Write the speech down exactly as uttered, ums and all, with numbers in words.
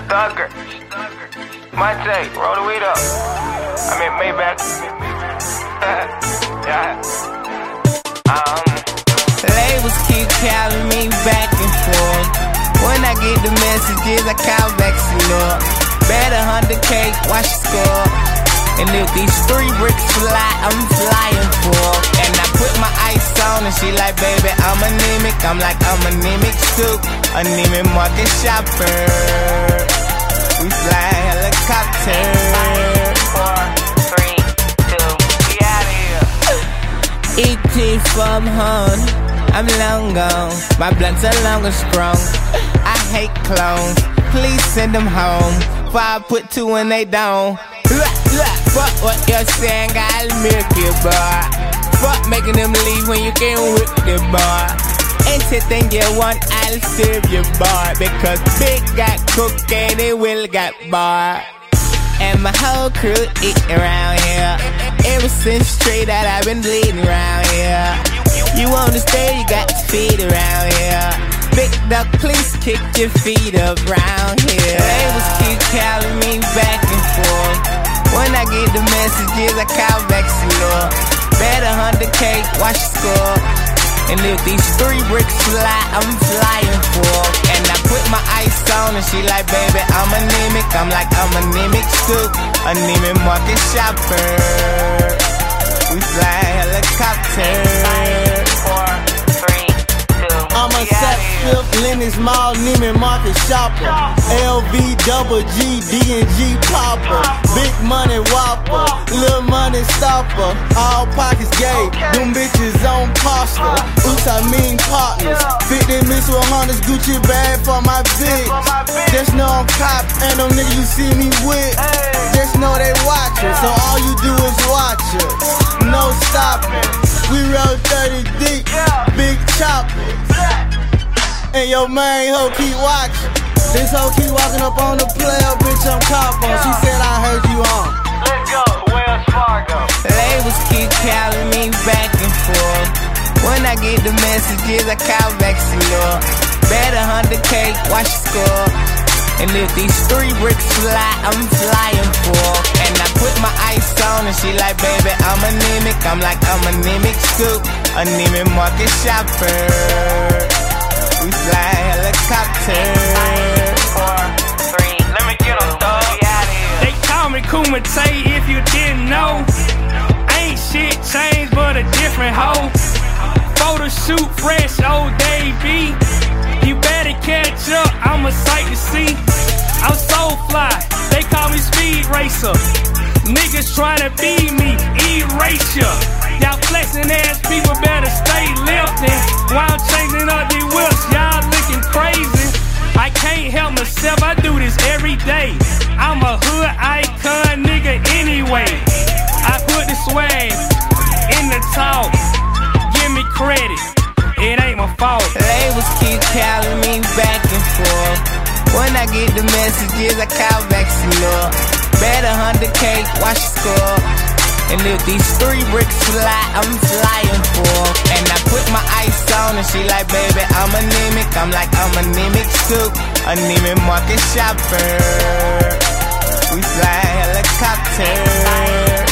Stucker. Monte, roll the weed up. I mean, Maybach. Yeah. Um. Labels keep calling me back and forth. When I get the messages, I call back some up. Bet a hundred K, watch the score. And if these three bricks fly, I'm flying for. And I put my ice on and she like, baby, I'm anemic. I'm like, I'm anemic too. Anemic market shopper. We fly helicopter. Four, three, two, we out of here. Eating from home, I'm long gone. My blunts are long and strong. I hate clones. Please send them home. Before I put two in they don't. Fuck what you're saying, I'll milk you, boy. Fuck making them leave when you can't whip the bar. Anything you want, I'll serve you, boy. Because Big got cocaine and Will got bar. And my whole crew eat around here. Ever since straight out, I've been bleeding around here. You wanna stay, you got to feed around here. Big duck, please kick your feet up round here. Labels keep calling me back and forth. When I get the messages, I call back some more. Bet a hundred K, watch the score. And if these three bricks fly, I'm flying for. And I put my ice on and she like, baby, I'm anemic. I'm like, I'm anemic too. Anemic market shopper. We fly helicopter. Four, three, two, I'm a Saks Fifth Lennox Mall Neiman Market shopper. L V, double G, D and G popper. Big money whopper, little money stopper. All pockets gay, them bitches on pasta. Oops, I mean partners. fifty mix with Hondas, Gucci bag for my bitch. Just know I'm cop, and them niggas you see me with. Just know they watchin', so all you do is watch it. No stopping, we roll thirty deep, big chopper. And your main hoe keep watching. This hoe keep walking up on the player, bitch, I'm cop on. She said I heard you on. let's go, Wells Fargo. Labels keep calling me back and forth. When I get the messages, I call back some more. Bet a hundred K, watch the score. And if these three bricks fly, I'm flying for. And I put my ice on and she like, baby, I'm anemic. I'm like, I'm anemic too. Anemic market shopper. We fly helicopter. Four, three, let me get them, dog. We out of here. They call me Kumite if you didn't know. Ain't shit changed but a different hoe. Photo shoot fresh, old day B. You better catch up, I'm a sight to see. I'm so fly, they call me Speed Racer. Niggas tryna beat me, erasure. Y'all flexing ass people better stay lifting. While I'm changing up these whips, y'all looking crazy. I can't help myself, I do this every day. I'm a hood icon nigga anyway. I put the swag in the talk. Give me credit, it ain't my fault. Labels keep calling me back and forth. When I get the messages, I call back some more. Bet a hundred K, watch the score. And if these three bricks fly, I'm flying for. And I put my ice on and she like, baby, I'm anemic. I'm like, I'm anemic too. Anemic market shopper. We fly helicopter.